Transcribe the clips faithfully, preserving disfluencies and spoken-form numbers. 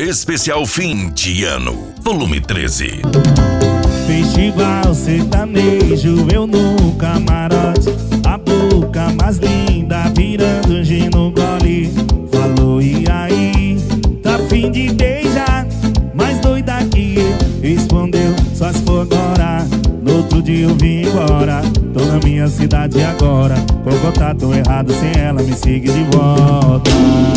especial fim de ano, volume treze. Festival sertanejo, eu no camarote, a boca mais linda virando gin no gole. Falou, e aí, tá fim de beijar? Mais doida que eu, respondeu, só se for agora. No outro dia eu vim embora, tô na minha cidade agora. Vou botar tão errado sem ela, me siga de volta.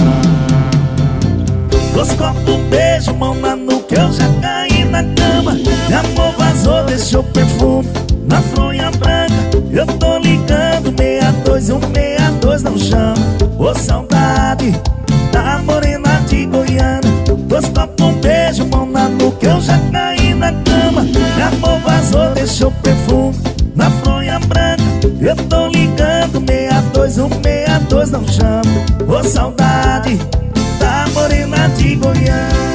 Dois copos, beijo, mão na nuca, eu já caí na cama. Meu amor vazou, deixou perfume na fronha branca. Eu tô ligando, meia dois, um meia dois não chama. Ô saudade da morena de Goiânia. Dois copos, um beijo, mão na nuca, eu já caí na cama. Meu amor vazou, deixou perfume na fronha branca. Eu tô ligando, meia dois, um meia dois não chama. Ô saudade da morena de Goiânia.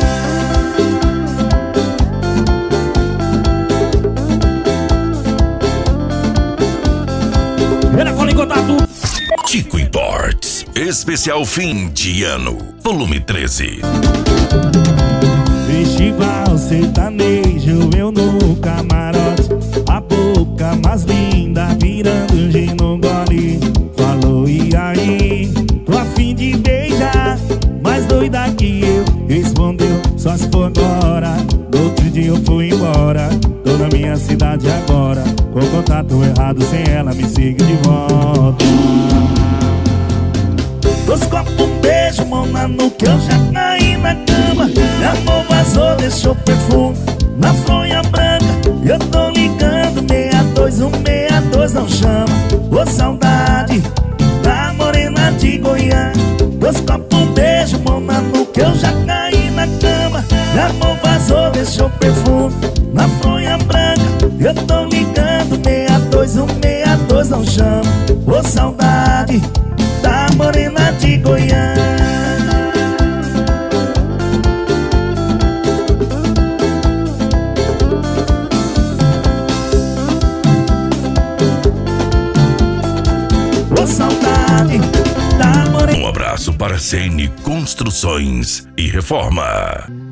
Era cola em contato. Tico Imports, especial fim de ano, volume treze. Festival sertanejo, eu no camarote, a boca mais linda virando gin no gole. Falou, e aí, tô a fim de beijar? Mais doida que eu, respondeu, só se for agora. No outro dia eu fui embora, tô na minha cidade agora. Com contato errado sem ela, me siga de volta. Dois copos, um beijo, mão na nuca, eu já caí na cama. Meu amor vazou, deixou perfume na fronha branca. Eu tô ligando, meia dois, um meia dois não chama. Ô saudade da morena de Goiânia. Dois copos, um beijo, mão na nuca, eu já caí na cama. Meu amor vazou, deixou perfume na fronha branca. Eu tô ligando, meia dois, um meia dois não chama. Ô saudade da morena de Goiânia. Ô saudade da morena. Um abraço para C N Construções e Reforma.